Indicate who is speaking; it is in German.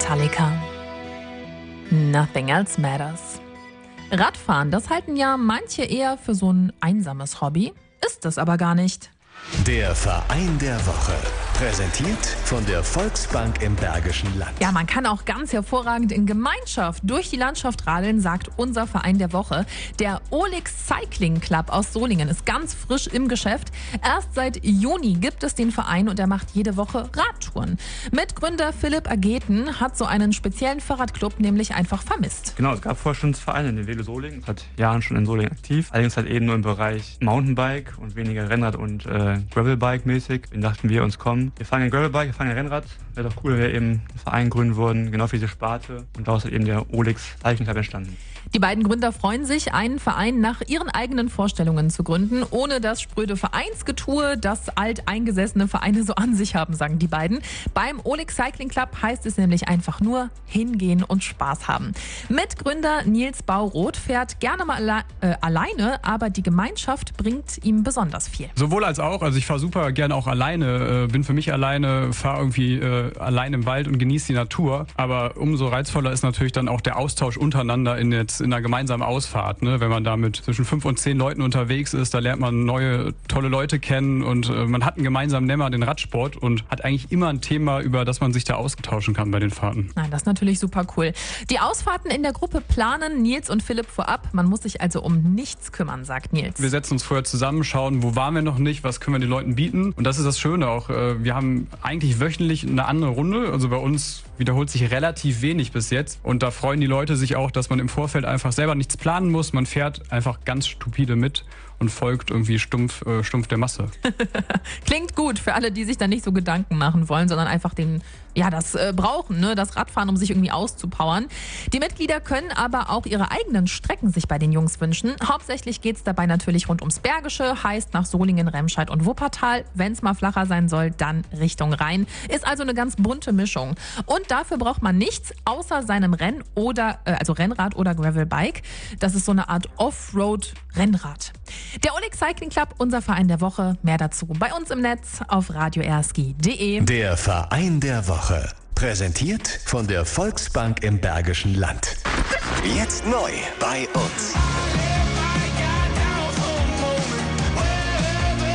Speaker 1: Metallica. Nothing else matters. Radfahren, das halten ja manche eher für so ein einsames Hobby. Ist es aber gar nicht.
Speaker 2: Der Verein der Woche. Präsentiert von der Volksbank im Bergischen Land.
Speaker 1: Ja, man kann auch ganz hervorragend in Gemeinschaft durch die Landschaft radeln, sagt unser Verein der Woche. Der Olix Cycling Club aus Solingen ist ganz frisch im Geschäft. Erst seit Juni gibt es den Verein und er macht jede Woche Radtouren. Mitgründer Philipp Ageten hat so einen speziellen Fahrradclub nämlich einfach vermisst.
Speaker 3: Genau, es gab vorher schon einen Verein in den Velo Solingen, seit Jahren schon in Solingen aktiv. Allerdings halt eben nur im Bereich Mountainbike und weniger Rennrad und Gravelbike mäßig. Den dachten wir uns, komm, wir fangen ein Gravelbike, wir fangen ein Rennrad. Wäre doch cool, wenn wir eben einen Verein gründen würden, genau für diese Sparte. Und daraus ist eben der Olix Cycling Club entstanden.
Speaker 1: Die beiden Gründer freuen sich, einen Verein nach ihren eigenen Vorstellungen zu gründen, ohne das spröde Vereinsgetue, das alteingesessene Vereine so an sich haben, sagen die beiden. Beim Olix Cycling Club heißt es nämlich einfach nur hingehen und Spaß haben. Mitgründer Nils Bauroth fährt gerne mal alleine, aber die Gemeinschaft bringt ihm besonders viel.
Speaker 4: Sowohl als auch, also ich fahre super gerne auch alleine, bin für mich alleine, fahre irgendwie allein im Wald und genieße die Natur. Aber umso reizvoller ist natürlich dann auch der Austausch untereinander in einer gemeinsamen Ausfahrt. Ne? Wenn man da mit zwischen 5 und 10 Leuten unterwegs ist, da lernt man neue, tolle Leute kennen und man hat einen gemeinsamen Nenner, den Radsport, und hat eigentlich immer ein Thema, über das man sich da austauschen kann bei den Fahrten.
Speaker 1: Nein, das ist natürlich super cool. Die Ausfahrten in der Gruppe planen Nils und Philipp vorab. Man muss sich also um nichts kümmern, sagt Nils.
Speaker 4: Wir setzen uns vorher zusammen, schauen, wo waren wir noch nicht, was können wir den Leuten bieten. Und das ist das Schöne auch. Wir haben eigentlich wöchentlich eine andere Runde. Also bei uns wiederholt sich relativ wenig bis jetzt. Und da freuen die Leute sich auch, dass man im Vorfeld einfach selber nichts planen muss. Man fährt einfach ganz stupide mit und folgt irgendwie stumpf der Masse.
Speaker 1: Klingt gut für alle, die sich da nicht so Gedanken machen wollen, sondern einfach das brauchen, ne? Das Radfahren, um sich irgendwie auszupowern. Die Mitglieder können aber auch ihre eigenen Strecken sich bei den Jungs wünschen. Hauptsächlich geht es dabei natürlich rund ums Bergische, heißt nach Solingen, Remscheid und Wuppertal. Wenn es mal flacher sein soll, dann Richtung Rhein. Ist also eine ganz bunte Mischung. Und dafür braucht man nichts außer seinem Rennrad oder Gravelbike. Das ist so eine Art Offroad-Rennrad. Der Olix Cycling Club, unser Verein der Woche. Mehr dazu bei uns im Netz auf radioerski.de.
Speaker 2: Der Verein der Woche. Präsentiert von der Volksbank im Bergischen Land. Jetzt neu bei uns.